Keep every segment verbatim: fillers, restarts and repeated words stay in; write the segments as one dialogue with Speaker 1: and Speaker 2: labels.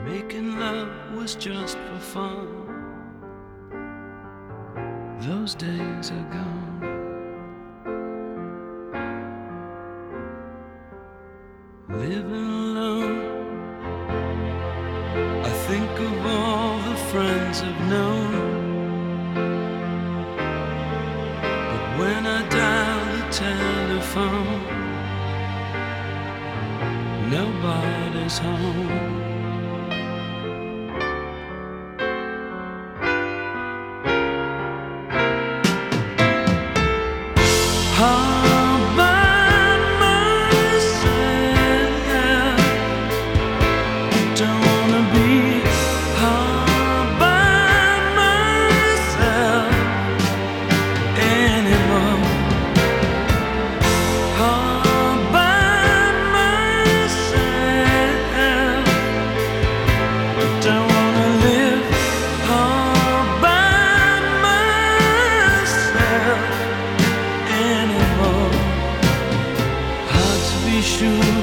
Speaker 1: Making love was just for fun. Those days are gone. Living alone, I think of all the friends I've known. But when I dial the telephone, nobody's home. All by myself, don't wanna be all by myself anymore. All by myself, don't wanna live all by myself anymore. Hard to be sure.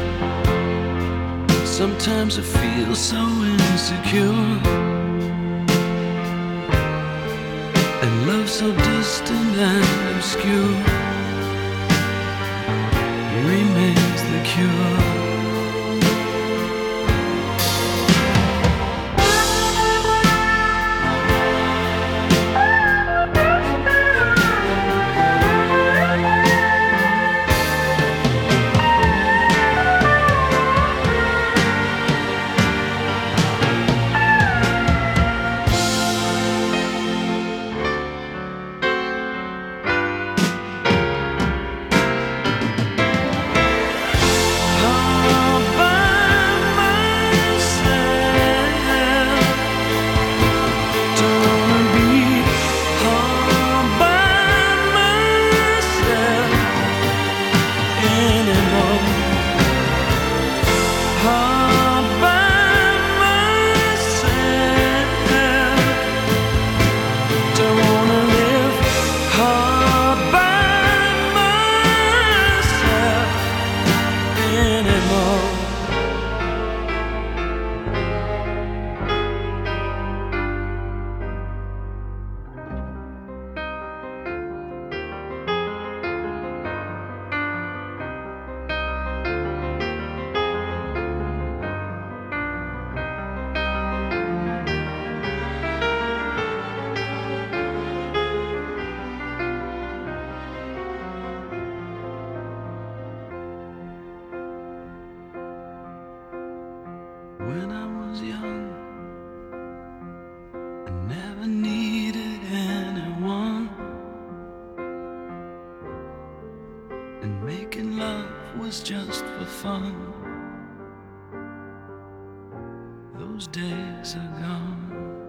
Speaker 1: Sometimes I feel so insecure, and love so distant and obscure remains the cure. When I was young, I never needed anyone, and making love was just for fun. Those days are gone.